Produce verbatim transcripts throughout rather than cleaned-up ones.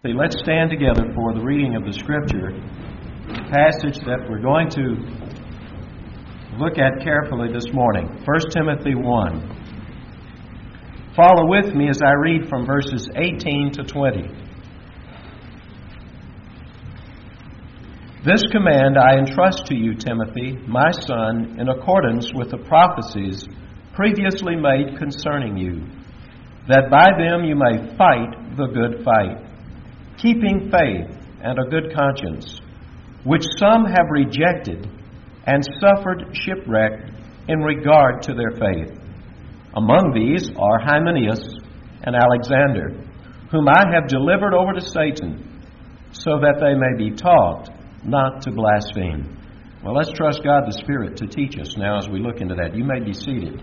See, let's stand together for the reading of the Scripture, passage that we're going to look at carefully this morning. First Timothy one. Follow with me as I read from verses eighteen to twenty. This command I entrust to you, Timothy, my son, in accordance with the prophecies previously made concerning you, that by them you may fight the good fight, keeping faith and a good conscience, which some have rejected and suffered shipwreck in regard to their faith. Among these are Hymenaeus and Alexander, whom I have delivered over to Satan, so that they may be taught not to blaspheme. Well, let's trust God the Spirit to teach us now as we look into that. You may be seated.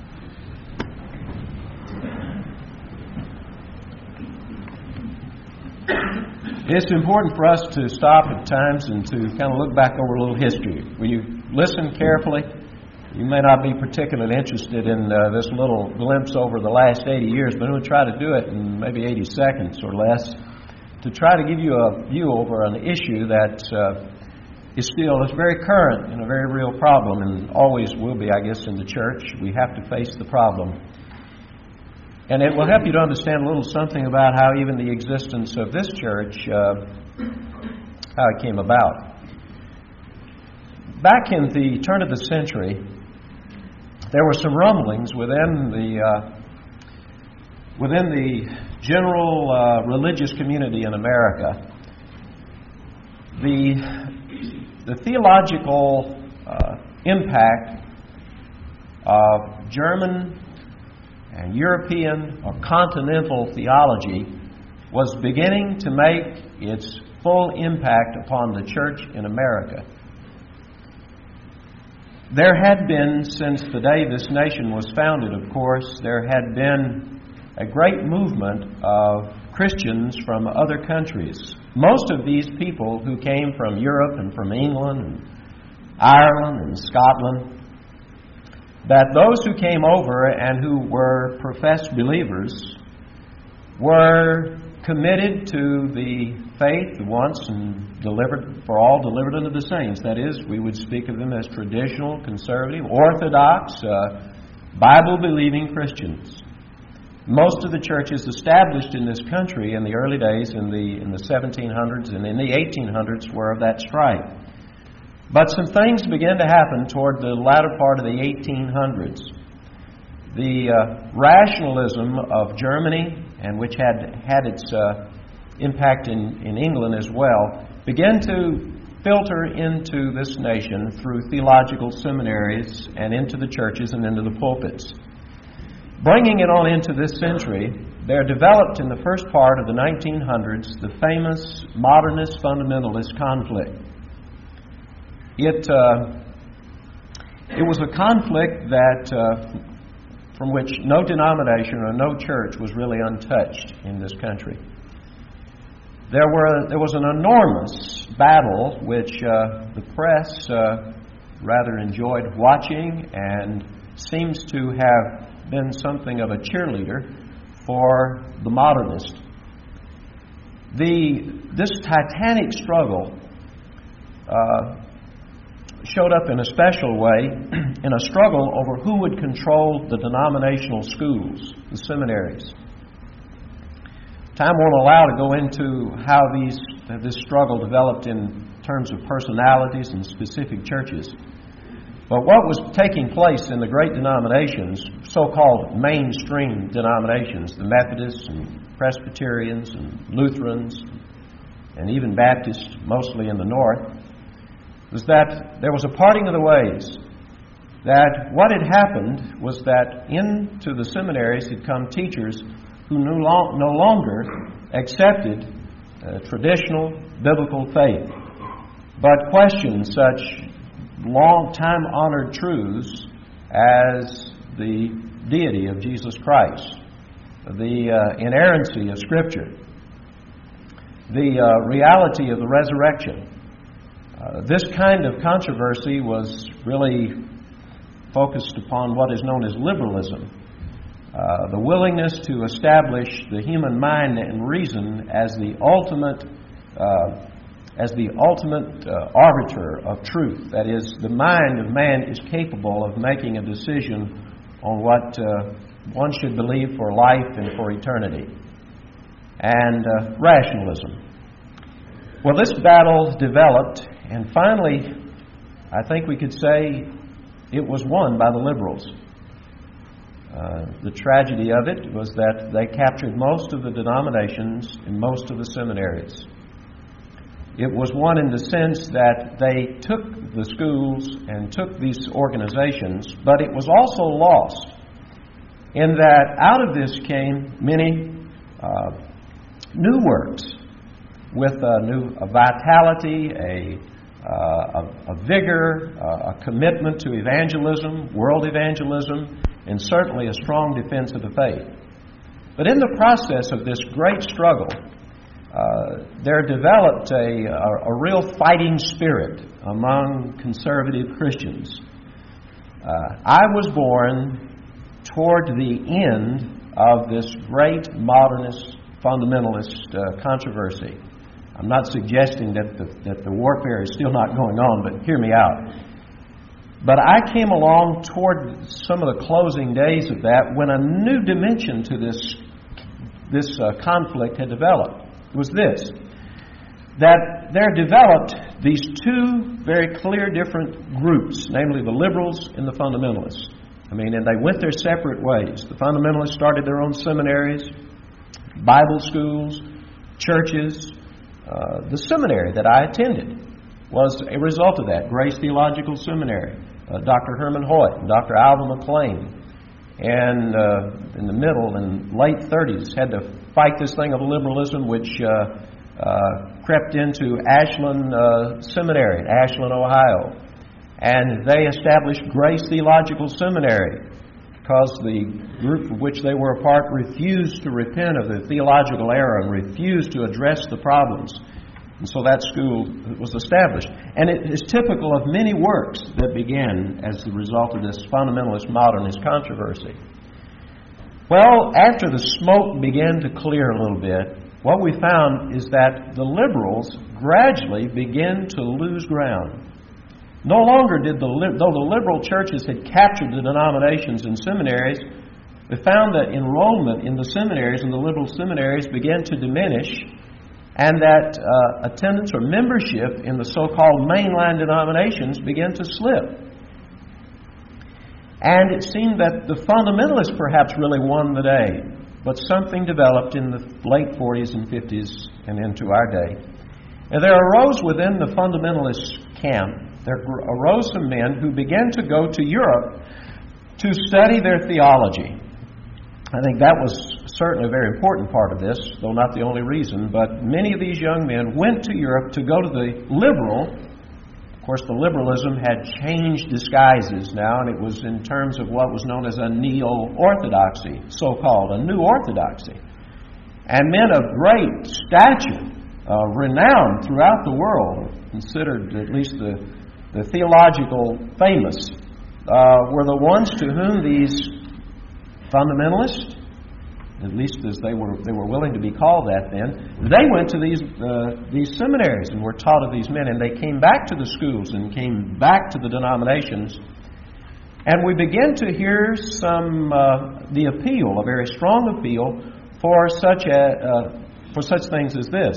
It's important for us to stop at times and to kind of look back over a little history. When you listen carefully, you may not be particularly interested in uh, this little glimpse over the last eighty years, but I'm going to try to do it in maybe eighty seconds or less to try to give you a view over an issue that uh, is still is very current and a very real problem, and always will be, I guess, in the church. We have to face the problem. And it will help you to understand a little something about how even the existence of this church, uh, how it came about. Back in the turn of the century, there were some rumblings within the uh, within the general uh, religious community in America. The the theological uh, impact of German and European or continental theology was beginning to make its full impact upon the church in America. There had been, since the day this nation was founded, of course, there had been a great movement of Christians from other countries. Most of these people who came from Europe and from England and Ireland and Scotland, that those who came over and who were professed believers were committed to the faith once and delivered for all, delivered unto the saints. That is, we would speak of them as traditional, conservative, orthodox, uh, Bible-believing Christians. Most of the churches established in this country in the early days, in the in the seventeen hundreds and in the eighteen hundreds, were of that stripe. But some things began to happen toward the latter part of the eighteen hundreds. The uh, rationalism of Germany, and which had had its uh, impact in, in England as well, began to filter into this nation through theological seminaries and into the churches and into the pulpits. Bringing it on into this century, there developed in the first part of the nineteen hundreds the famous modernist fundamentalist conflict. It uh, it was a conflict that uh, from which no denomination or no church was really untouched in this country. There were there was an enormous battle which uh, the press uh, rather enjoyed watching and seems to have been something of a cheerleader for the modernist. The this titanic struggle Uh, showed up in a special way in a struggle over who would control the denominational schools, the seminaries. Time won't allow to go into how these this struggle developed in terms of personalities and specific churches. But what was taking place in the great denominations, so-called mainstream denominations, the Methodists and Presbyterians and Lutherans and even Baptists, mostly in the north, was that there was a parting of the ways. That what had happened was that into the seminaries had come teachers who no, long, no longer accepted uh, traditional biblical faith, but questioned such long time-honored truths as the deity of Jesus Christ, the uh, inerrancy of Scripture, the uh, reality of the resurrection. Uh, this kind of controversy was really focused upon what is known as liberalism. uh, the willingness to establish the human mind and reason as the ultimate uh, as the ultimate uh, arbiter of truth. That is, the mind of man is capable of making a decision on what uh, one should believe for life and for eternity. And uh, rationalism. Well, this battle developed, and finally, I think we could say it was won by the liberals. Uh, the tragedy of it was that they captured most of the denominations and most of the seminaries. It was won in the sense that they took the schools and took these organizations, but it was also lost in that out of this came many uh, new works with a new a vitality, a, uh, a, a vigor, uh, a commitment to evangelism, world evangelism, and certainly a strong defense of the faith. But in the process of this great struggle, Uh, there developed a, a, a real fighting spirit among conservative Christians. Uh, I was born toward the end of this great modernist, fundamentalist uh, controversy. I'm not suggesting that the, that the warfare is still not going on, but hear me out. But I came along toward some of the closing days of that when a new dimension to this, this uh, conflict had developed. Was this, that there developed these two very clear different groups, namely the liberals and the fundamentalists. I mean, and they went their separate ways. The fundamentalists started their own seminaries, Bible schools, churches. Uh, the seminary that I attended was a result of that, Grace Theological Seminary. Uh, Doctor Herman Hoyt and Doctor Alva McLean, and uh, in the middle and late thirties had to fight this thing of liberalism, which uh, uh, crept into Ashland uh, Seminary in Ashland, Ohio. And they established Grace Theological Seminary because the group of which they were a part refused to repent of the theological error and refused to address the problems. And so that school was established. And it is typical of many works that began as the result of this fundamentalist modernist controversy. Well, after the smoke began to clear a little bit, what we found is that the liberals gradually began to lose ground. No longer did the, though the liberal churches had captured the denominations and seminaries, we found that enrollment in the seminaries and the liberal seminaries began to diminish, and that uh, attendance or membership in the so-called mainline denominations began to slip. And it seemed that the fundamentalists perhaps really won the day, but something developed in the late forties and fifties and into our day. And there arose within the fundamentalist camp, there arose some men who began to go to Europe to study their theology. I think that was certainly a very important part of this, though not the only reason, but many of these young men went to Europe to go to the liberal. Of course, the liberalism had changed disguises now, and it was in terms of what was known as a neo-orthodoxy, so-called, a new orthodoxy. And men of great stature, uh, renowned throughout the world, considered at least the, the theological famous, uh, were the ones to whom these fundamentalists, at least as they were they were willing to be called that then, they went to these uh, these seminaries and were taught of these men, and they came back to the schools and came back to the denominations, and we begin to hear some uh, the appeal, a very strong appeal for such a uh, for such things as this: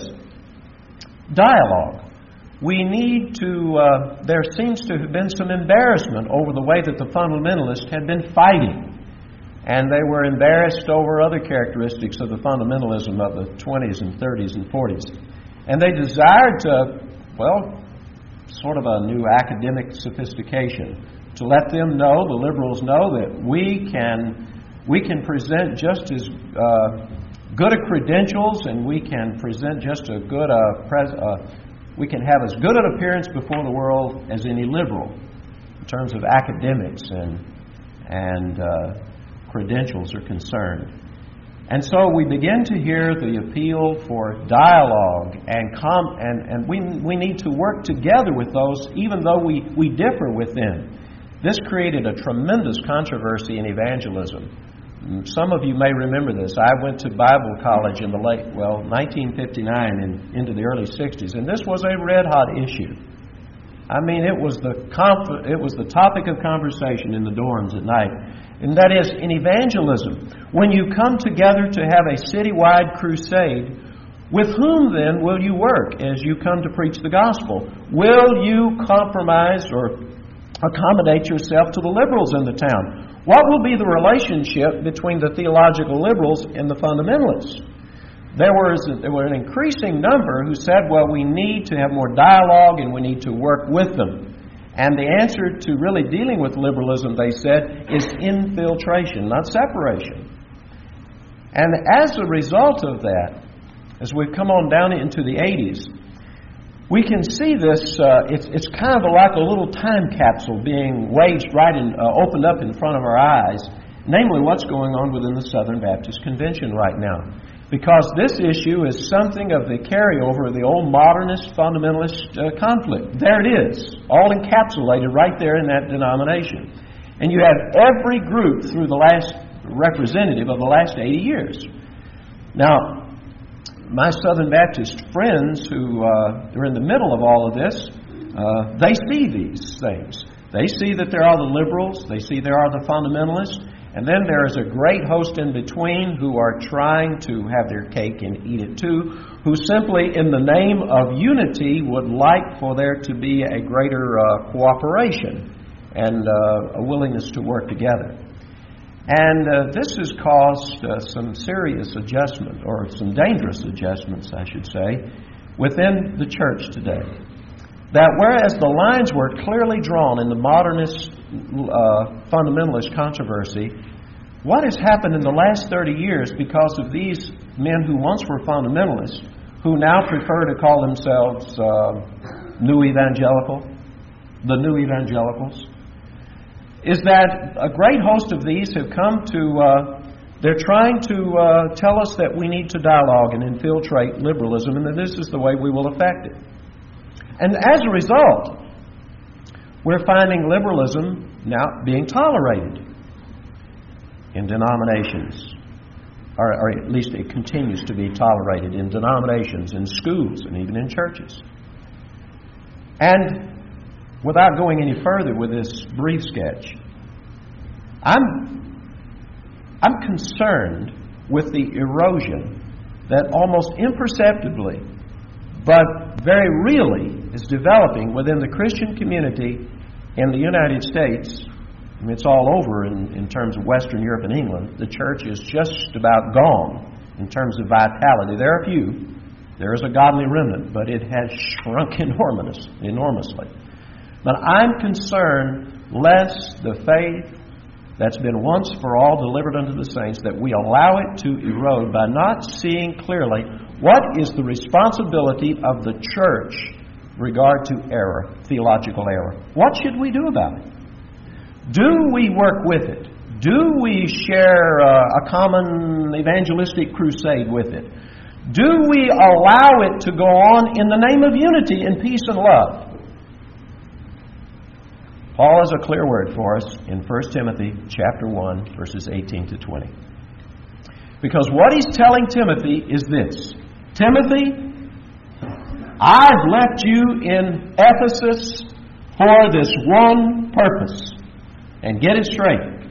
dialogue. We need to. Uh, there seems to have been some embarrassment over the way that the fundamentalists had been fighting. And they were embarrassed over other characteristics of the fundamentalism of the twenties and thirties and forties. And they desired to, well, sort of a new academic sophistication, to let them know, the liberals know, that we can we can present just as uh, good a credentials, and we can present just a good a pres- uh, we can have as good an appearance before the world as any liberal in terms of academics and and uh, credentials are concerned. And so we begin to hear the appeal for dialogue, and com- and, and we we need to work together with those, even though we, we differ with them. This created a tremendous controversy in evangelism. Some of you may remember this. I went to Bible college in the late, well, nineteen fifty-nine and into the early sixties, and this was a red-hot issue. I mean, it was the conf- it was the topic of conversation in the dorms at night, and that is in evangelism. When you come together to have a citywide crusade, with whom then will you work as you come to preach the gospel? Will you compromise or accommodate yourself to the liberals in the town? What will be the relationship between the theological liberals and the fundamentalists? There was there were an increasing number who said, well, we need to have more dialogue and we need to work with them. And the answer to really dealing with liberalism, they said, is infiltration, not separation. And as a result of that, as we've come on down into the eighties, we can see this, uh, it's, it's kind of like a little time capsule being waged right in, uh, opened up in front of our eyes, namely what's going on within the Southern Baptist Convention right now. Because this issue is something of the carryover of the old modernist fundamentalist uh, conflict. There it is, all encapsulated right there in that denomination. And you have every group through the last representative of the last eighty years. Now, my Southern Baptist friends who uh, are in the middle of all of this, uh, they see these things. They see that there are the liberals, they see there are the fundamentalists, and then there is a great host in between who are trying to have their cake and eat it too, who simply in the name of unity would like for there to be a greater uh, cooperation and uh, a willingness to work together. And uh, this has caused uh, some serious adjustment, or some dangerous adjustments, I should say, within the church today. That whereas the lines were clearly drawn in the modernist uh, fundamentalist controversy, what has happened in the last thirty years because of these men who once were fundamentalists, who now prefer to call themselves uh, new evangelical, the new evangelicals, is that a great host of these have come to, uh, they're trying to uh, tell us that we need to dialogue and infiltrate liberalism and that this is the way we will affect it. And as a result, we're finding liberalism now being tolerated in denominations, or, or at least it continues to be tolerated in denominations, in schools, and even in churches. And without going any further with this brief sketch, I'm, I'm concerned with the erosion that almost imperceptibly, but very really, is developing within the Christian community in the United States. I mean, it's all over in, in terms of Western Europe and England. The church is just about gone in terms of vitality. There are a few. There is a godly remnant, but it has shrunk enormous, enormously. But I'm concerned lest the faith that's been once for all delivered unto the saints, that we allow it to erode by not seeing clearly what is the responsibility of the church in regard to error, theological error. What should we do about it? Do we work with it? Do we share uh, a common evangelistic crusade with it? Do we allow it to go on in the name of unity and peace and love? Paul has a clear word for us in First Timothy chapter one, verses eighteen to twenty. Because what he's telling Timothy is this: Timothy, I've left you in Ephesus for this one purpose. And get it straight.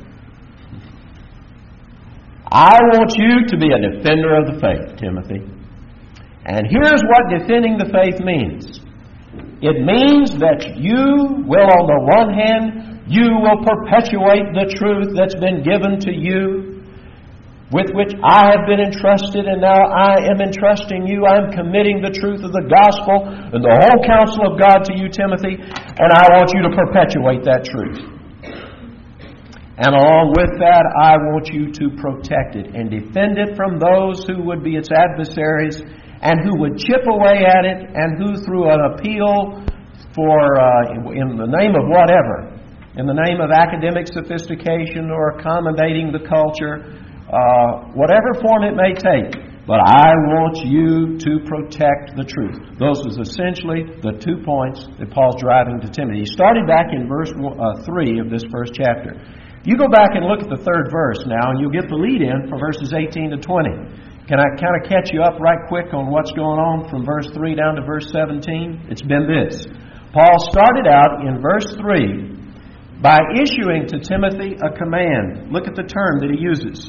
I want you to be a defender of the faith, Timothy. And here's what defending the faith means. It means that you will, on the one hand, you will perpetuate the truth that's been given to you, with which I have been entrusted, and now I am entrusting you. I'm committing the truth of the gospel and the whole counsel of God to you, Timothy, and I want you to perpetuate that truth. And along with that, I want you to protect it and defend it from those who would be its adversaries and who would chip away at it, and who through an appeal for, uh, in the name of whatever, in the name of academic sophistication or accommodating the culture, uh, whatever form it may take, but I want you to protect the truth. Those is essentially the two points that Paul's driving to Timothy. He started back in verse uh, three of this first chapter. You go back and look at the third verse now, and you'll get the lead in for verses eighteen to twenty. Can I kind of catch you up right quick on what's going on from verse three down to verse seventeen? It's been this. Paul started out in verse three by issuing to Timothy a command. Look at the term that he uses.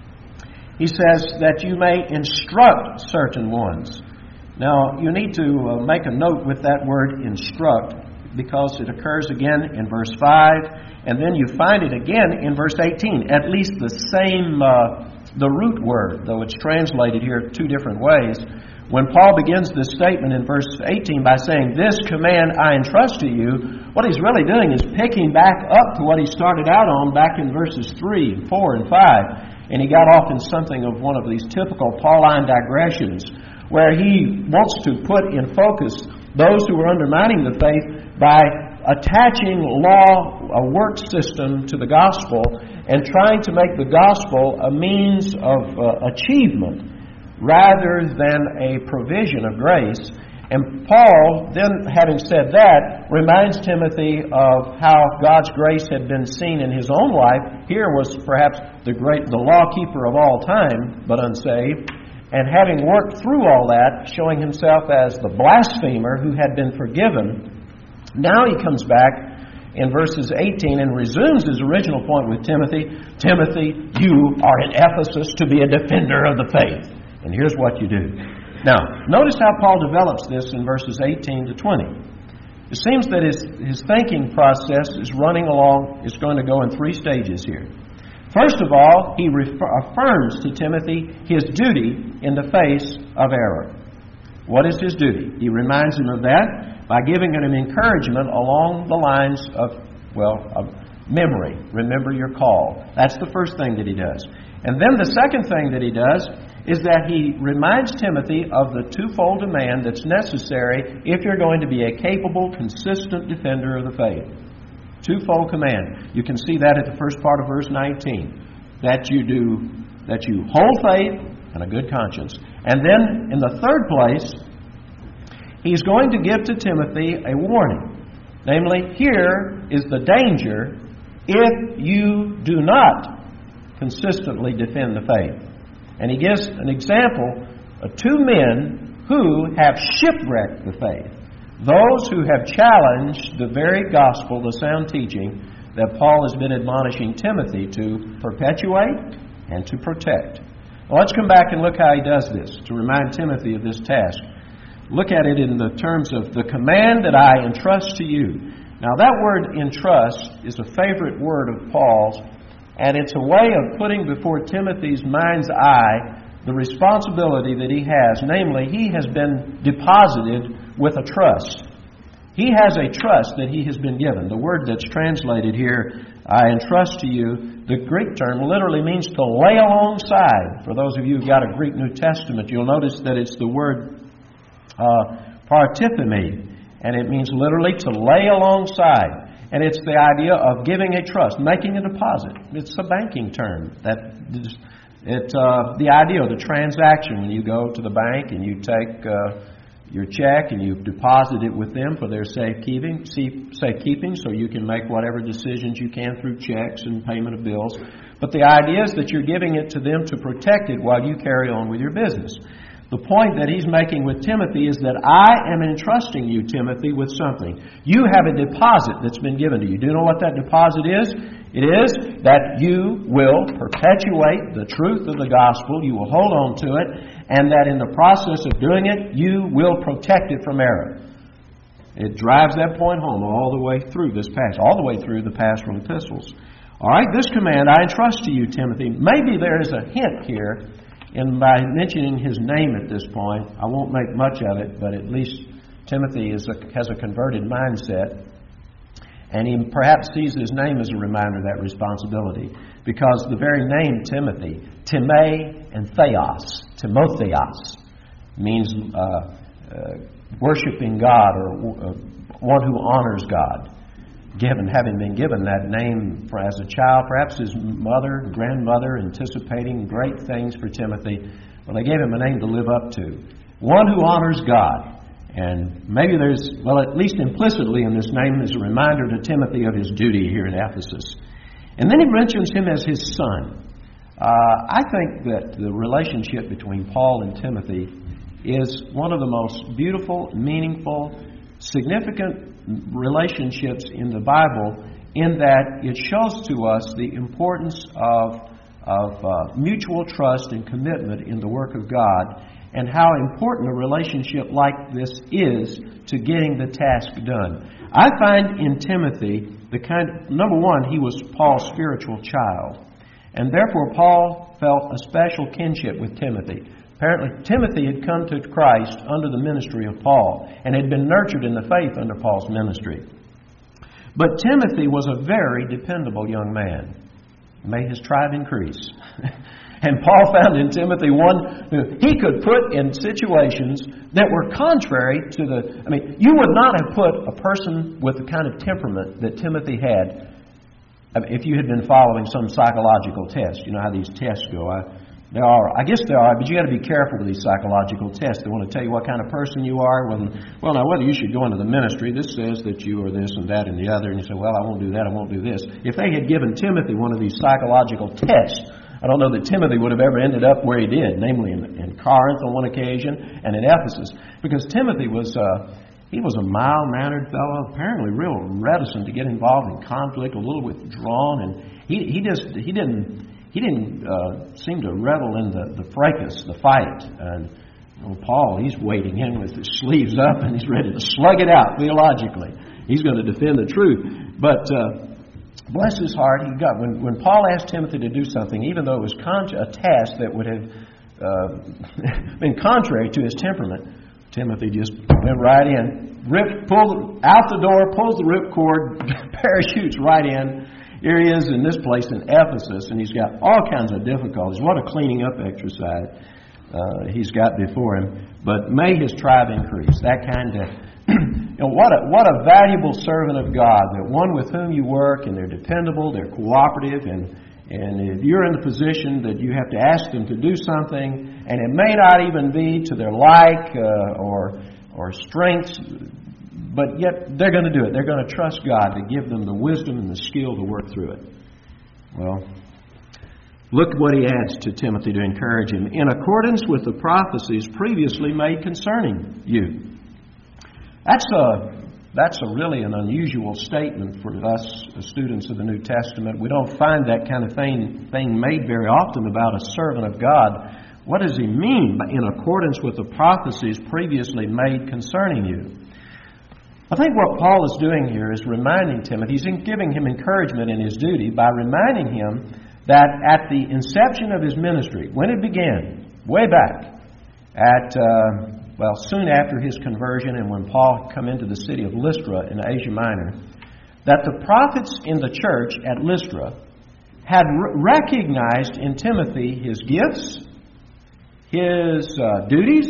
He says that you may instruct certain ones. Now, you need to uh, make a note with that word instruct, because it occurs again in verse five, and then you find it again in verse eighteen. At least the same, uh, the root word, though it's translated here two different ways. When Paul begins this statement in verse eighteen by saying, "This command I entrust to you," what he's really doing is picking back up to what he started out on back in verses three, four, and five. And he got off in something of one of these typical Pauline digressions, where he wants to put in focus those who are undermining the faith by attaching law, a work system, to the gospel and trying to make the gospel a means of uh, achievement rather than a provision of grace. And Paul, then having said that, reminds Timothy of how God's grace had been seen in his own life. Here was perhaps the great, the lawkeeper of all time, but unsaved. And having worked through all that, showing himself as the blasphemer who had been forgiven, now he comes back in verses eighteen and resumes his original point with Timothy. Timothy, you are in Ephesus to be a defender of the faith. And here's what you do. Now, notice how Paul develops this in verses eighteen to twenty. It seems that his, his thinking process is running along, is going to go in three stages here. First of all, he refer, affirms to Timothy his duty in the face of error. What is his duty? He reminds him of that by giving him encouragement along the lines of, well, of memory. Remember your call. That's the first thing that he does. And then the second thing that he does is that he reminds Timothy of the twofold demand that's necessary if you're going to be a capable, consistent defender of the faith. Twofold command. You can see that at the first part of verse nineteen. That you do, that you hold faith and a good conscience. And then in the third place, he's going to give to Timothy a warning. Namely, here is the danger if you do not consistently defend the faith. And he gives an example of two men who have shipwrecked the faith. Those who have challenged the very gospel, the sound teaching that Paul has been admonishing Timothy to perpetuate and to protect. Now let's come back and look how he does this, to remind Timothy of this task. Look at it in the terms of the command that I entrust to you. Now that word entrust is a favorite word of Paul's, and it's a way of putting before Timothy's mind's eye the responsibility that he has. Namely, he has been deposited with a trust. He has a trust that he has been given. The word that's translated here, I entrust to you, the Greek term literally means to lay alongside. For those of you who've got a Greek New Testament, you'll notice that it's the word uh, parthipemi, and it means literally to lay alongside. And it's the idea of giving a trust, making a deposit. It's a banking term. That it uh, the idea of the transaction when you go to the bank and you take uh, your check and you deposit it with them for their safekeeping, safekeeping, so you can make whatever decisions you can through checks and payment of bills. But the idea is that you're giving it to them to protect it while you carry on with your business. The point that he's making with Timothy is that I am entrusting you, Timothy, with something. You have a deposit that's been given to you. Do you know what that deposit is? It is that you will perpetuate the truth of the gospel, you will hold on to it, and that in the process of doing it, you will protect it from error. It drives that point home all the way through this passage, all the way through the pastoral epistles. All right, this command I entrust to you, Timothy. Maybe there is a hint here. And by mentioning his name at this point, I won't make much of it, but at least Timothy is a, has a converted mindset. And he perhaps sees his name as a reminder of that responsibility. Because the very name Timothy, Time and Theos, Timotheos, means uh, uh, worshiping God or uh, one who honors God. Given, having been given that name for, as a child, perhaps his mother, grandmother, anticipating great things for Timothy, well, they gave him a name to live up to. One who honors God. And maybe there's, well, at least implicitly in this name is a reminder to Timothy of his duty here in Ephesus. And then he mentions him as his son. Uh, I think that the relationship between Paul and Timothy is one of the most beautiful, meaningful, significant relationships in the Bible, in that it shows to us the importance of, of uh, mutual trust and commitment in the work of God, and how important a relationship like this is to getting the task done. I find in Timothy the kind of, number one, he was Paul's spiritual child, and therefore Paul felt a special kinship with Timothy. Apparently, Timothy had come to Christ under the ministry of Paul and had been nurtured in the faith under Paul's ministry. But Timothy was a very dependable young man. May his tribe increase. And Paul found in Timothy one who he could put in situations that were contrary to the... I mean, you would not have put a person with the kind of temperament that Timothy had if you had been following some psychological test. You know how these tests go. I, there are, I guess there are, but you got to be careful with these psychological tests. They want to tell you what kind of person you are. Well, well, now whether you should go into the ministry, this says that you are this and that and the other, and you say, well, I won't do that, I won't do this. If they had given Timothy one of these psychological tests, I don't know that Timothy would have ever ended up where he did, namely in, in Corinth on one occasion and in Ephesus, because Timothy was uh, he was a mild-mannered fellow, apparently real reticent to get involved in conflict, a little withdrawn, and he he just he didn't he didn't uh, seem to revel in the the fracas, the fight. And you know, Paul, he's wading in with his sleeves up and he's ready to slug it out theologically. He's going to defend the truth, but. Uh, Bless his heart, he got when when Paul asked Timothy to do something, even though it was con- a task that would have uh, been contrary to his temperament, Timothy just went right in, ripped, pulled out the door, pulls the ripcord, parachutes right in. Here he is in this place in Ephesus, and he's got all kinds of difficulties. What a cleaning up exercise uh, he's got before him. But may his tribe increase. That kind of. You know, what a what a valuable servant of God, that one with whom you work, and they're dependable, they're cooperative, and and if you're in the position that you have to ask them to do something, and it may not even be to their like uh, or or strengths, but yet they're going to do it. They're going to trust God to give them the wisdom and the skill to work through it. Well, look what he adds to Timothy to encourage him. In accordance with the prophecies previously made concerning you. That's a that's a really an unusual statement for us as students of the New Testament. We don't find that kind of thing thing made very often about a servant of God. What does he mean by in accordance with the prophecies previously made concerning you? I think what Paul is doing here is reminding Timothy, he's giving him encouragement in his duty by reminding him that at the inception of his ministry, when it began, way back, at... Uh, Well, soon after his conversion and when Paul come into the city of Lystra in Asia Minor, that the prophets in the church at Lystra had re- recognized in Timothy his gifts, his uh, duties,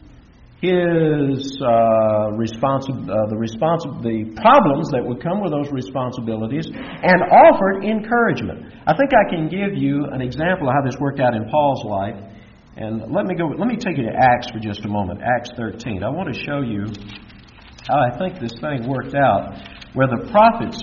his uh, responsi- uh, the responsi- the problems that would come with those responsibilities, and offered encouragement. I think I can give you an example of how this worked out in Paul's life. And let me go. Let me take you to Acts for just a moment. Acts thirteen. I want to show you how I think this thing worked out, where the prophets.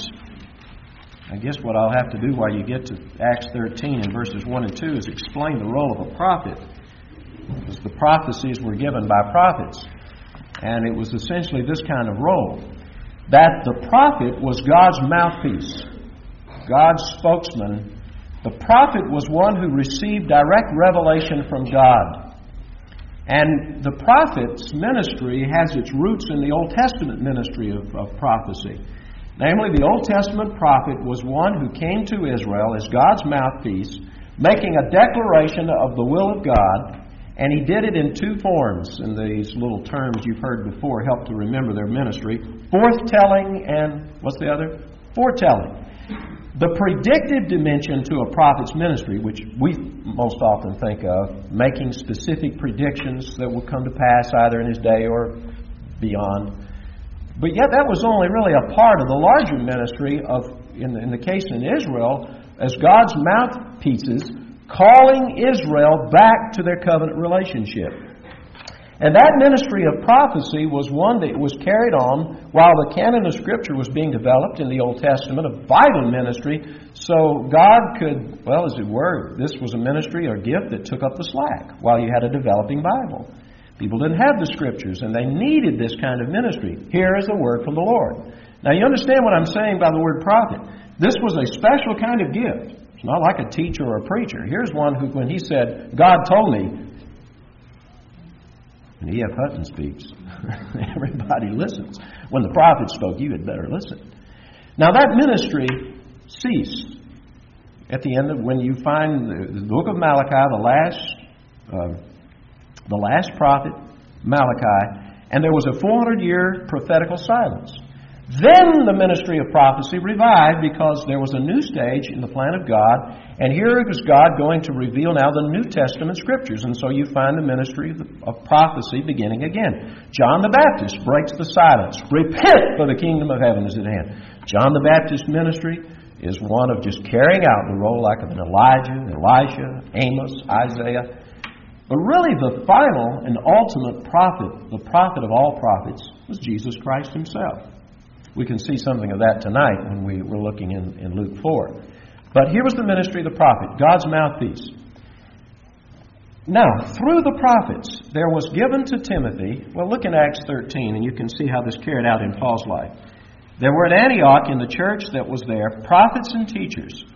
I guess what I'll have to do while you get to Acts thirteen in verses one and two is explain the role of a prophet, because the prophecies were given by prophets, and it was essentially this kind of role: that the prophet was God's mouthpiece, God's spokesman. The prophet was one who received direct revelation from God. And the prophet's ministry has its roots in the Old Testament ministry of, of prophecy. Namely, the Old Testament prophet was one who came to Israel as God's mouthpiece, making a declaration of the will of God, and he did it in two forms. And these little terms you've heard before help to remember their ministry. Forthtelling and, what's the other? Foretelling. The predictive dimension to a prophet's ministry, which we most often think of, making specific predictions that will come to pass either in his day or beyond. But yet that was only really a part of the larger ministry of, in the, in the case in Israel, as God's mouthpieces, calling Israel back to their covenant relationship. And that ministry of prophecy was one that was carried on while the canon of Scripture was being developed in the Old Testament, a vital ministry. So God could, well, as it were, this was a ministry or gift that took up the slack while you had a developing Bible. People didn't have the Scriptures, and they needed this kind of ministry. Here is the word from the Lord. Now, you understand what I'm saying by the word prophet. This was a special kind of gift. It's not like a teacher or a preacher. Here's one who, when he said, God told me, and E F Hutton speaks, everybody listens. When the prophet spoke, you had better listen. Now, that ministry ceased at the end of when you find the, the book of Malachi, the last, uh, the last prophet, Malachi, and there was a four hundred year prophetical silence. Then the ministry of prophecy revived because there was a new stage in the plan of God, and here it was God going to reveal now the New Testament Scriptures, and so you find the ministry of, of prophecy beginning again. John the Baptist breaks the silence. Repent, for the kingdom of heaven is at hand. John the Baptist's ministry is one of just carrying out the role like of an Elijah, Elisha, Amos, Isaiah. But really the final and ultimate prophet, the prophet of all prophets, was Jesus Christ Himself. We can see something of that tonight when we were looking in, in Luke four. But here was the ministry of the prophet, God's mouthpiece. Now, through the prophets, there was given to Timothy, well, look in Acts thirteen, and you can see how this carried out in Paul's life. There were at Antioch, in the church that was there, prophets and teachers.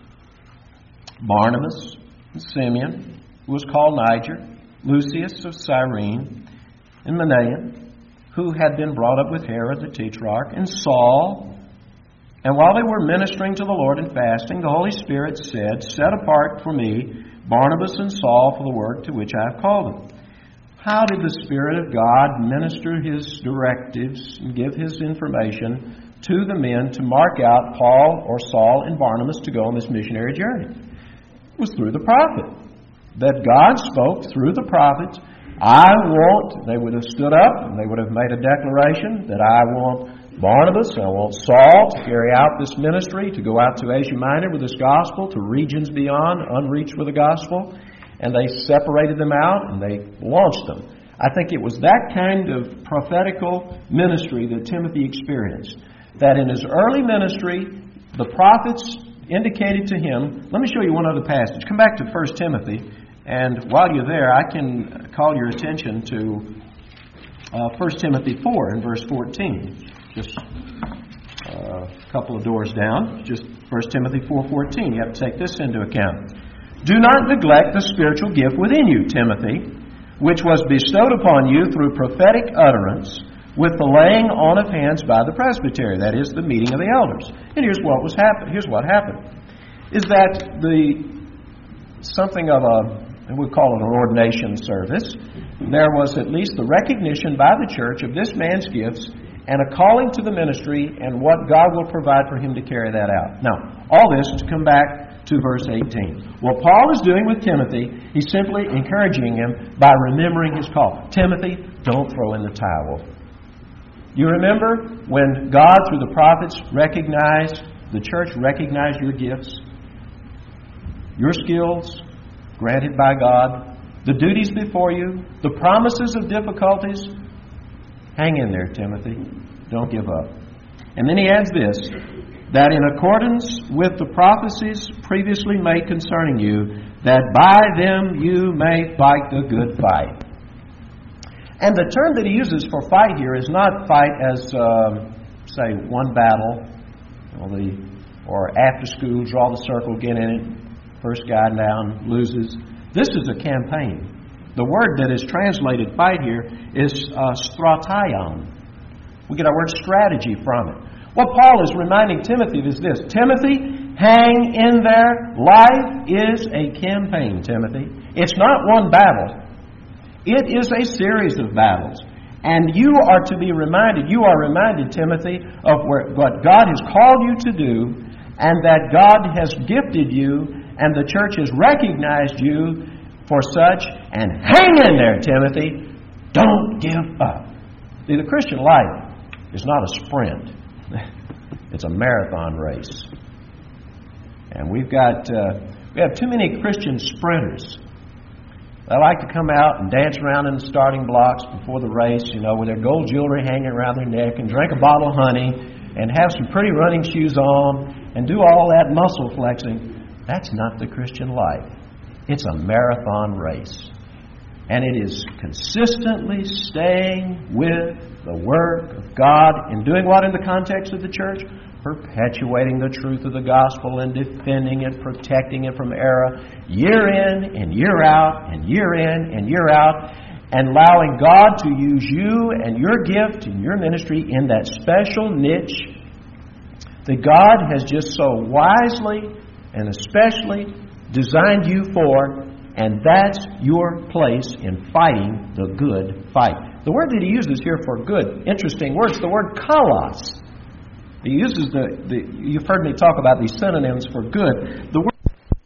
Barnabas and Simeon, who was called Niger, Lucius of Cyrene, and Manaen, who had been brought up with Herod the Tetrarch, and Saul. And while they were ministering to the Lord and fasting, the Holy Spirit said, Set apart for me Barnabas and Saul for the work to which I have called them. How did the Spirit of God minister His directives and give His information to the men to mark out Paul or Saul and Barnabas to go on this missionary journey? It was through the prophet. That God spoke through the prophets. I want, they would have stood up and they would have made a declaration that I want Barnabas, I want Saul to carry out this ministry, to go out to Asia Minor with this gospel, to regions beyond, unreached with the gospel. And they separated them out and they launched them. I think it was that kind of prophetical ministry that Timothy experienced. That in his early ministry, the prophets indicated to him, let me show you one other passage. Come back to First Timothy. And while you're there, I can call your attention to uh, First Timothy four and verse fourteen. Just uh, a couple of doors down. Just First Timothy four fourteen. You have to take this into account. Do not neglect the spiritual gift within you, Timothy, which was bestowed upon you through prophetic utterance with the laying on of hands by the presbytery. That is, the meeting of the elders. And here's what was happen- Here's what happened. Is that the something of a and we call it an ordination service, there was at least the recognition by the church of this man's gifts and a calling to the ministry and what God will provide for him to carry that out. Now, all this to come back to verse eighteen. What Paul is doing with Timothy, he's simply encouraging him by remembering his call. Timothy, don't throw in the towel. You remember when God, through the prophets, recognized, the church recognized your gifts, your skills, granted by God, the duties before you, the promises of difficulties. Hang in there, Timothy. Don't give up. And then he adds this, that in accordance with the prophecies previously made concerning you, that by them you may fight the good fight. And the term that he uses for fight here is not fight as, um, say, one battle, or, the, or after school, draw the circle, get in it. First guy down loses. This is a campaign. The word that is translated fight here is uh, strataion. We get our word strategy from it. What Paul is reminding Timothy of is this. Timothy, hang in there. Life is a campaign, Timothy. It's not one battle. It is a series of battles. And you are to be reminded, you are reminded, Timothy, of where, what God has called you to do, and that God has gifted you, and the church has recognized you for such. And hang in there, Timothy. Don't give up. See, the Christian life is not a sprint. It's a marathon race. And we've got, uh, we have too many Christian sprinters. They like to come out and dance around in the starting blocks before the race, you know, with their gold jewelry hanging around their neck, and drink a bottle of honey, and have some pretty running shoes on, and do all that muscle flexing. That's not the Christian life. It's a marathon race. And it is consistently staying with the work of God and doing what in the context of the church? Perpetuating the truth of the gospel and defending it, protecting it from error, year in and year out and year in and year out, and allowing God to use you and your gift and your ministry in that special niche that God has just so wisely and especially designed you for, and that's your place in fighting the good fight. The word that he uses here for good, interesting words, the word kalos. He uses the, the you've heard me talk about these synonyms for good. The word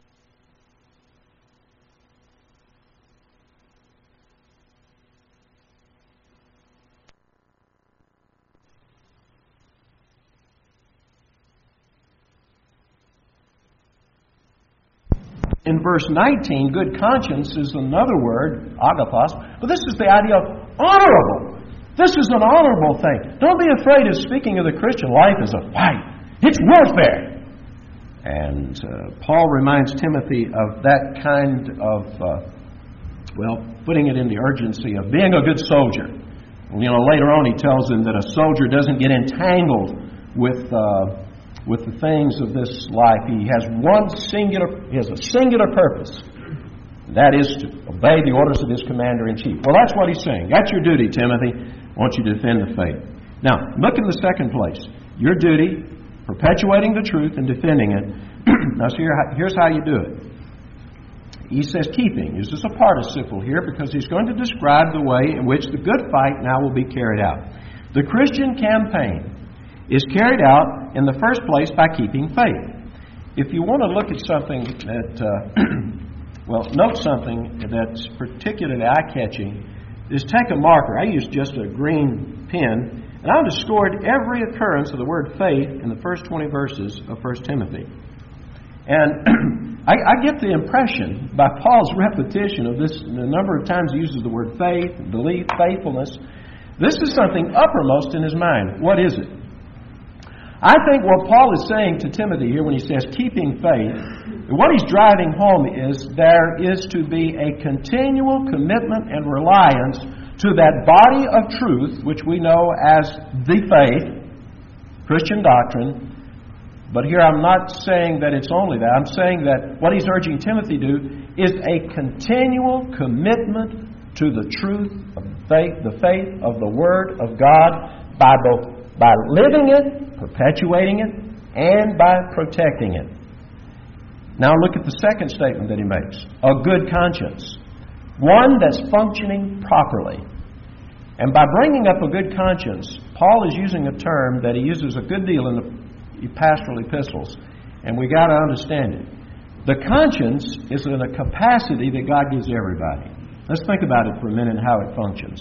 in verse nineteen, good conscience is another word, agapos, but this is the idea of honorable. This is an honorable thing. Don't be afraid of speaking of the Christian life as a fight. It's warfare. And uh, Paul reminds Timothy of that kind of, uh, well, putting it in the urgency of being a good soldier. You know, later on he tells him that a soldier doesn't get entangled with uh, with the things of this life. He has one singular, he has a singular purpose. That is to obey the orders of his commander-in-chief. Well, that's what he's saying. That's your duty, Timothy. I want you to defend the faith. Now, look in the second place. Your duty, perpetuating the truth and defending it. Now, so here, here's how you do it. He says keeping. He uses a participle here because he's going to describe the way in which the good fight now will be carried out. The Christian campaign is carried out in the first place by keeping faith. If you want to look at something that... Uh, Well, note something that's particularly eye-catching is take a marker. I used just a green pen, and I underscored every occurrence of the word faith in the first twenty verses of First Timothy. And I, I get the impression by Paul's repetition of this, the number of times he uses the word faith, belief, faithfulness, this is something uppermost in his mind. What is it? I think what Paul is saying to Timothy here when he says keeping faith, what he's driving home is there is to be a continual commitment and reliance to that body of truth which we know as the faith, Christian doctrine. But here I'm not saying that it's only that. I'm saying that what he's urging Timothy to do is a continual commitment to the truth of faith, the faith of the Word of God by both by living it, perpetuating it, and by protecting it. Now look at the second statement that he makes. A good conscience. One that's functioning properly. And by bringing up a good conscience, Paul is using a term that he uses a good deal in the pastoral epistles. And we got to understand it. The conscience is in a capacity that God gives everybody. Let's think about it for a minute and how it functions.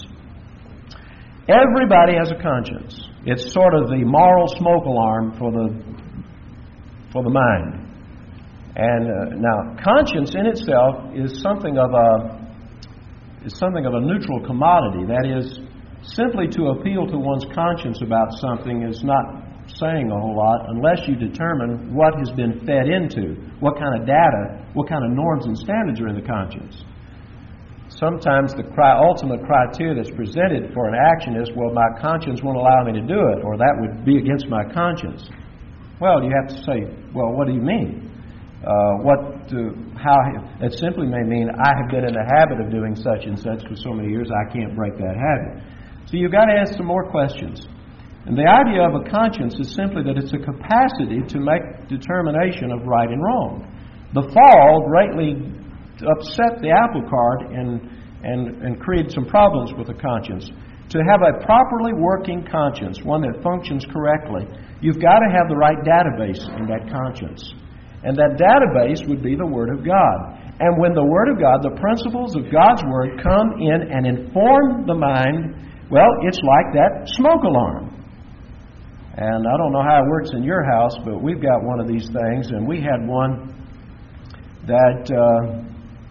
Everybody has a conscience. It's sort of the moral smoke alarm for the for the mind. And uh, now, conscience in itself is something of a is something of a neutral commodity. That is, simply to appeal to one's conscience about something is not saying a whole lot unless you determine what has been fed into, what kind of data, what kind of norms and standards are in the conscience. Sometimes the cri- ultimate criteria that's presented for an action is, well, my conscience won't allow me to do it, or that would be against my conscience. Well, you have to say, well, what do you mean? Uh, what, uh, how? It simply may mean I have been in the habit of doing such and such for so many years, I can't break that habit. So you've got to ask some more questions. And the idea of a conscience is simply that it's a capacity to make determination of right and wrong. The fall greatly upset the apple cart and, and, and created some problems with the conscience. To have a properly working conscience, one that functions correctly, you've got to have the right database in that conscience. And that database would be the Word of God. And when the Word of God, the principles of God's Word come in and inform the mind, well, it's like that smoke alarm. And I don't know how it works in your house, but we've got one of these things, and we had one that uh,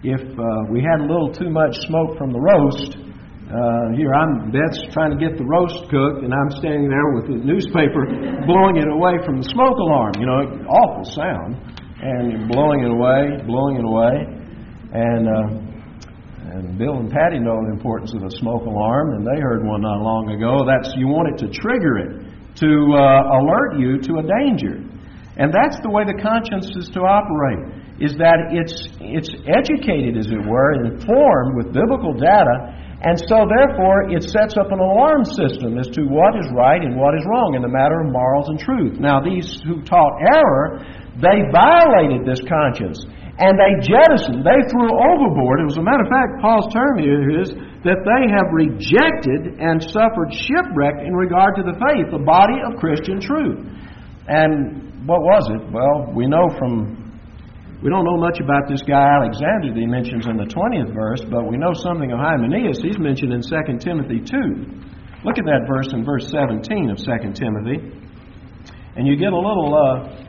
if uh, we had a little too much smoke from the roast, uh, here I'm, Beth's trying to get the roast cooked, and I'm standing there with the newspaper blowing it away from the smoke alarm. You know, awful sound. And you're blowing it away, blowing it away. And, uh, and Bill and Patty know the importance of the smoke alarm, and they heard one not long ago. That's, you want it to trigger it, to uh, alert you to a danger. And that's the way the conscience is to operate, is that it's it's educated, as it were, informed with biblical data, and so therefore it sets up an alarm system as to what is right and what is wrong in the matter of morals and truth. Now, these who taught error, they violated this conscience, and they jettisoned, they threw overboard. As a matter of fact, Paul's term here is that they have rejected and suffered shipwreck in regard to the faith, the body of Christian truth. And what was it? Well, we know from, we don't know much about this guy Alexander that he mentions in the twentieth verse, but we know something of Hymenaeus. He's mentioned in Second Timothy two. Look at that verse in verse seventeen of Second Timothy, and you get a little, uh,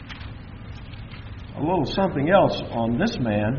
a little something else on this man.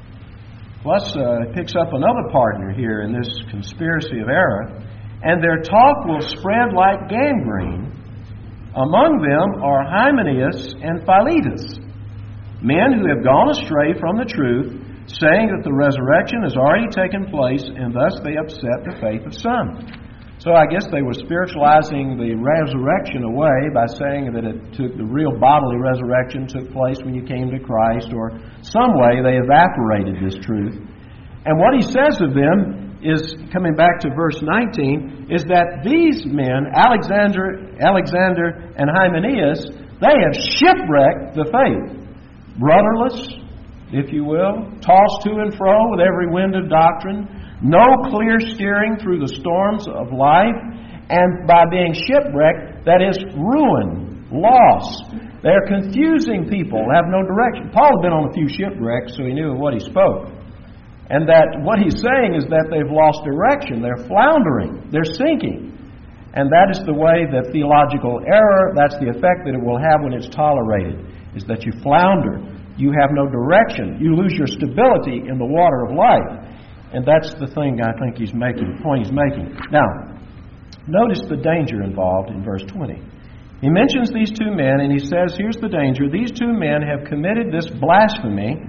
Plus, uh, it picks up another partner here in this conspiracy of error. And their talk will spread like gangrene. Among them are Hymenaeus and Philetus, men who have gone astray from the truth, saying that the resurrection has already taken place, and thus they upset the faith of some. So I guess they were spiritualizing the resurrection away by saying that it took, the real bodily resurrection took place when you came to Christ, or some way they evaporated this truth. And what he says of them is, coming back to verse nineteen, is that these men, Alexander, Alexander and Hymenaeus, they have shipwrecked the faith. Rudderless, if you will, tossed to and fro with every wind of doctrine, no clear steering through the storms of life, and by being shipwrecked, that is ruin, loss. They're confusing people, have no direction. Paul had been on a few shipwrecks, so he knew of what he spoke. And that what he's saying is that they've lost direction, they're floundering, they're sinking. And that is the way that theological error, that's the effect that it will have when it's tolerated, is that you flounder, you have no direction, you lose your stability in the water of life. And that's the thing I think he's making, the point he's making. Now, notice the danger involved in verse twenty. He mentions these two men, and he says, here's the danger. These two men have committed this blasphemy,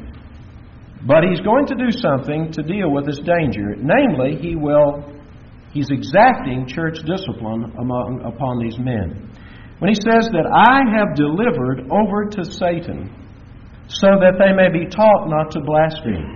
but he's going to do something to deal with this danger. Namely, he will, he's exacting church discipline among, upon these men. When he says that I have delivered over to Satan, so that they may be taught not to blaspheme.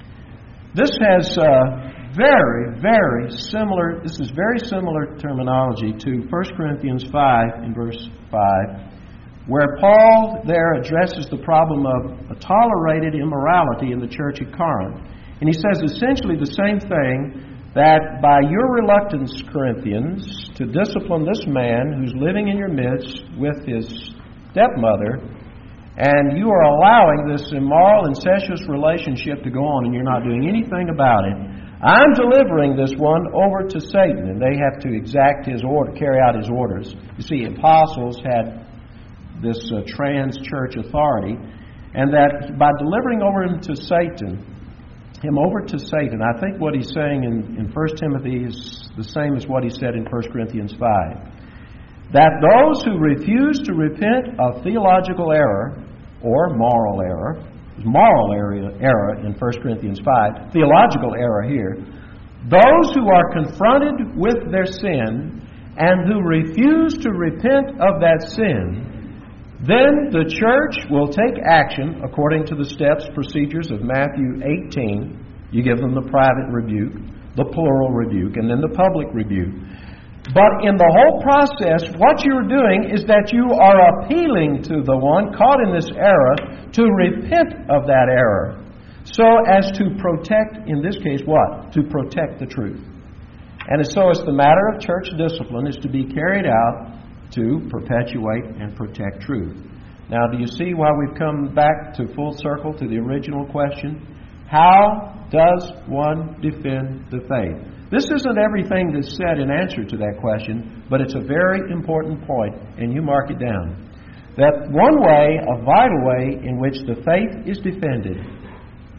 This has uh, very, very similar, this is very similar terminology to First Corinthians five in verse five, where Paul there addresses the problem of a tolerated immorality in the church at Corinth. And he says essentially the same thing, that by your reluctance, Corinthians, to discipline this man who's living in your midst with his stepmother, and you are allowing this immoral, incestuous relationship to go on, and you're not doing anything about it, I'm delivering this one over to Satan, and they have to exact his order, carry out his orders. You see, apostles had this uh, trans-church authority, and that by delivering over him to Satan, him over to Satan, I think what he's saying in, in First Timothy is the same as what he said in First Corinthians five. That those who refuse to repent of theological error or moral error, moral area, error in First Corinthians five, theological error here, those who are confronted with their sin and who refuse to repent of that sin, then the church will take action according to the steps, procedures of Matthew eighteen. You give them the private rebuke, the plural rebuke, and then the public rebuke. But in the whole process, what you're doing is that you are appealing to the one caught in this error to repent of that error, so as to protect, in this case, what? To protect the truth. And so it's the matter of church discipline is to be carried out to perpetuate and protect truth. Now, do you see why we've come back to full circle to the original question? How does one defend the faith? This isn't everything that's said in answer to that question, but it's a very important point, and you mark it down. That one way, a vital way, in which the faith is defended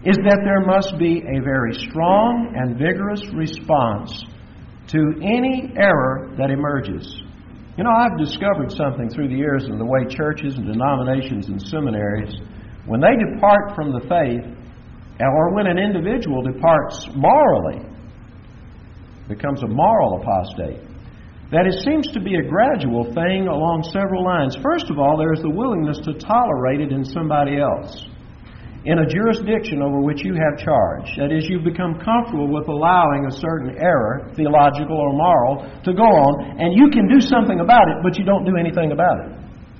is that there must be a very strong and vigorous response to any error that emerges. You know, I've discovered something through the years in the way churches and denominations and seminaries, when they depart from the faith, or when an individual departs morally, becomes a moral apostate, that it seems to be a gradual thing along several lines. First of all, there is the willingness to tolerate it in somebody else, in a jurisdiction over which you have charge. That is, you become comfortable with allowing a certain error, theological or moral, to go on, and you can do something about it, but you don't do anything about it.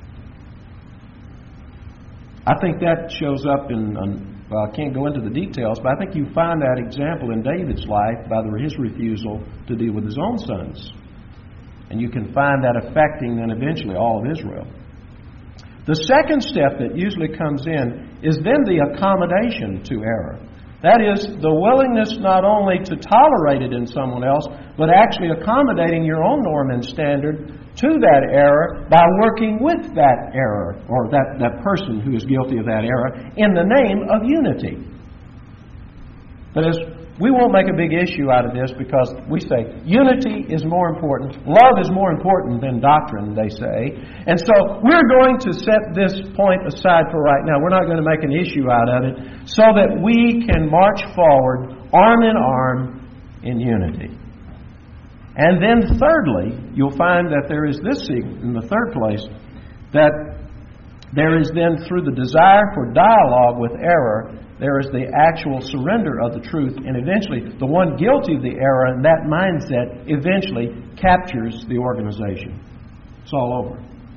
I think that shows up in, well, I can't go into the details, but I think you find that example in David's life by the, his refusal to deal with his own sons. And you can find that affecting then eventually all of Israel. The second step that usually comes in is then the accommodation to error. That is, the willingness not only to tolerate it in someone else, but actually accommodating your own norm and standard to that error by working with that error, or that, that person who is guilty of that error, in the name of unity. But as we won't make a big issue out of this, because we say unity is more important, love is more important than doctrine, they say. And so we're going to set this point aside for right now. We're not going to make an issue out of it, so that we can march forward arm in arm in unity. And then thirdly, you'll find that there is this in the third place, that there is then, through the desire for dialogue with error, there is the actual surrender of the truth, and eventually the one guilty of the error and that mindset eventually captures the organization. It's all over.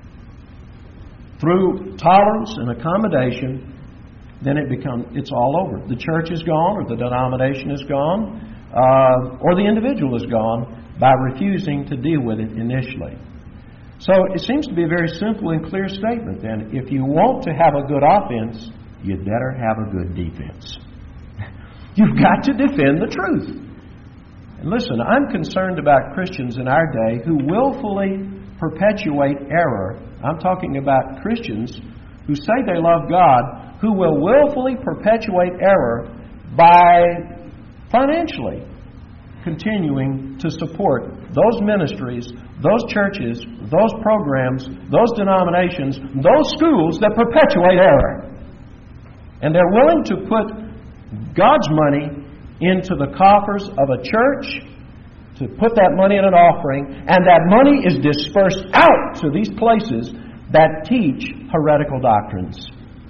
Through tolerance and accommodation, then it becomes it's all over. The church is gone, or the denomination is gone, uh, or the individual is gone by refusing to deal with it initially. So it seems to be a very simple and clear statement then. If you want to have a good offense, you'd better have a good defense. You've got to defend the truth. And listen, I'm concerned about Christians in our day who willfully perpetuate error. I'm talking about Christians who say they love God, who will willfully perpetuate error by financially continuing to support those ministries, those churches, those programs, those denominations, those schools that perpetuate error. And they're willing to put God's money into the coffers of a church, to put that money in an offering, and that money is dispersed out to these places that teach heretical doctrines.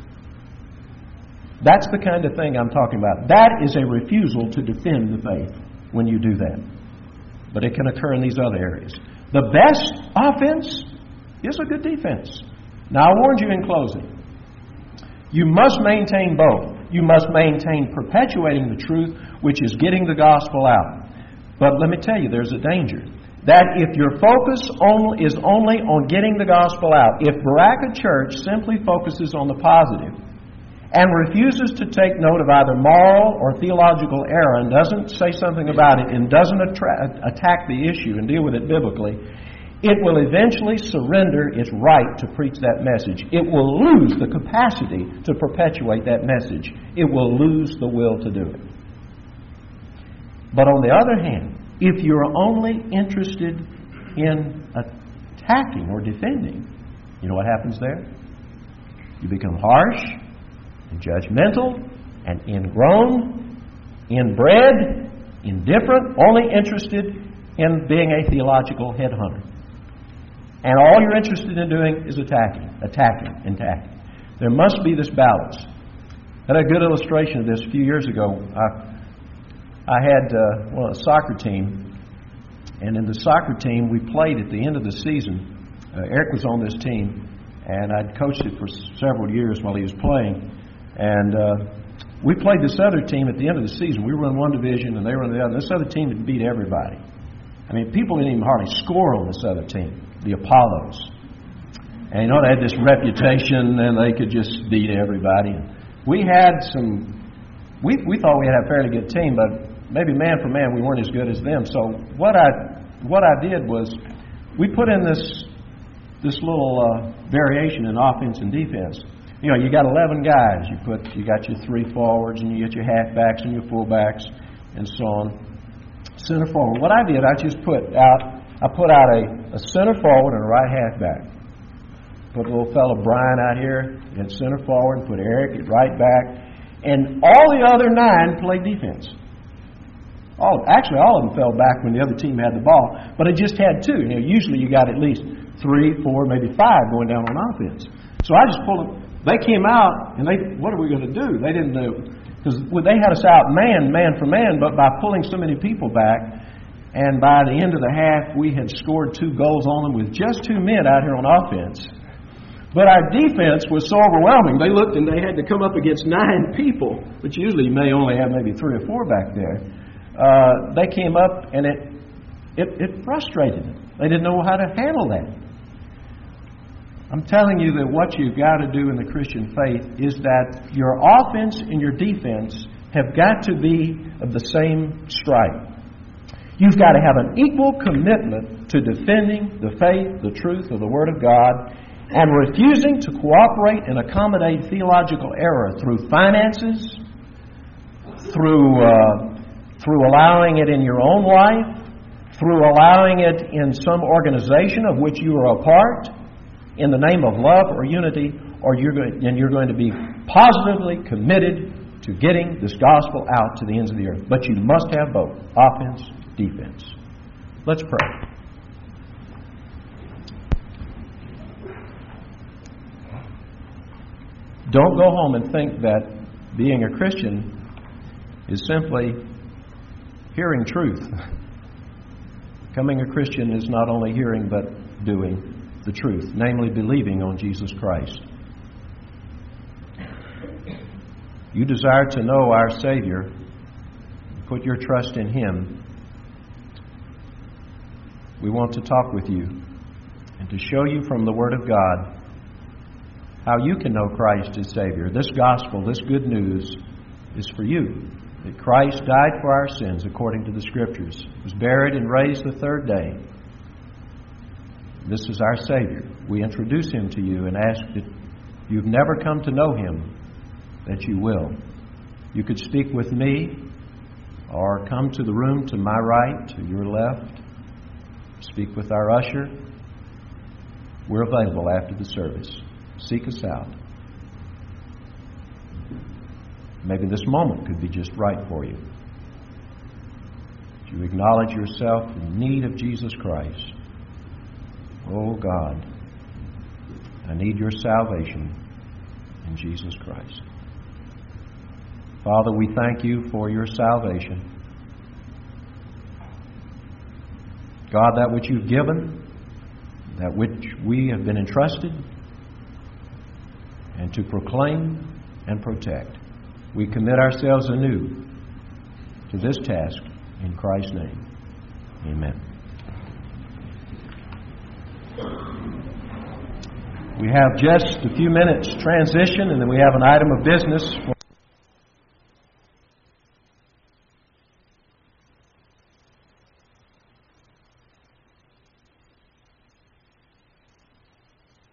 That's the kind of thing I'm talking about. That is a refusal to defend the faith when you do that. But it can occur in these other areas. The best offense is a good defense. Now, I warned you in closing. You must maintain both. You must maintain perpetuating the truth, which is getting the gospel out. But let me tell you, there's a danger. That if your focus only is only on getting the gospel out, if Baraka Church simply focuses on the positive and refuses to take note of either moral or theological error and doesn't say something about it and doesn't attra- attack the issue and deal with it biblically, it will eventually surrender its right to preach that message. It will lose the capacity to perpetuate that message. It will lose the will to do it. But on the other hand, if you're only interested in attacking or defending, you know what happens there? You become harsh and judgmental and ingrown, inbred, indifferent, only interested in being a theological headhunter. And all you're interested in doing is attacking, attacking, attacking. There must be this balance. I had a good illustration of this a few years ago. I, I had uh, well, a soccer team, and in the soccer team, we played at the end of the season. Uh, Eric was on this team, and I'd coached it for several years while he was playing. And uh, we played this other team at the end of the season. We were in one division, and they were in the other. This other team had beat everybody. I mean, people didn't even hardly score on this other team, the Apollos. And, you know, they had this reputation, and they could just beat everybody. We had some, we we thought we had a fairly good team, but maybe man for man, we weren't as good as them. So what I what I did was, we put in this this little uh, variation in offense and defense. You know, you got eleven guys. You put, you got your three forwards, and you get your halfbacks and your fullbacks, and so on. Center forward. What I did, I just put out, I put out a, a center forward and a right halfback. Put a little fellow Brian out here at center forward, and put Eric at right back, and all the other nine played defense. All actually, all of them fell back when the other team had the ball, but it just had two. You know, usually you got at least three, four, maybe five going down on offense. So I just pulled them. They came out, and they, what are we going to do? They didn't do. Because they had us out man, man for man, but by pulling so many people back, and by the end of the half, we had scored two goals on them with just two men out here on offense. But our defense was so overwhelming. They looked and they had to come up against nine people, which usually you may only have maybe three or four back there. Uh, they came up, and it, it, it frustrated them. They didn't know how to handle that. I'm telling you that what you've got to do in the Christian faith is that your offense and your defense have got to be of the same stripe. You've got to have an equal commitment to defending the faith, the truth of the Word of God, and refusing to cooperate and accommodate theological error through finances, through, uh, through allowing it in your own life, through allowing it in some organization of which you are a part, in the name of love or unity, or you're going, and you're going to be positively committed to getting this gospel out to the ends of the earth. But you must have both, offense, defense. Let's pray. Don't go home and think that being a Christian is simply hearing truth. Becoming a Christian is not only hearing but doing the truth, namely believing on Jesus Christ. You desire to know our Savior, put your trust in Him. We want to talk with you and to show you from the Word of God how you can know Christ as Savior. This gospel, this good news, is for you. That Christ died for our sins according to the Scriptures, was buried and raised the third day. This is our Savior. We introduce Him to you and ask that you've never come to know Him, that you will. You could speak with me or come to the room to my right, to your left. Speak with our usher. We're available after the service. Seek us out. Maybe this moment could be just right for you. You acknowledge yourself in need of Jesus Christ. Oh God, I need your salvation in Jesus Christ. Father, we thank you for your salvation. God, that which you've given, that which we have been entrusted, and to proclaim and protect. We commit ourselves anew to this task in Christ's name. Amen. We have just a few minutes transition, and then we have an item of business.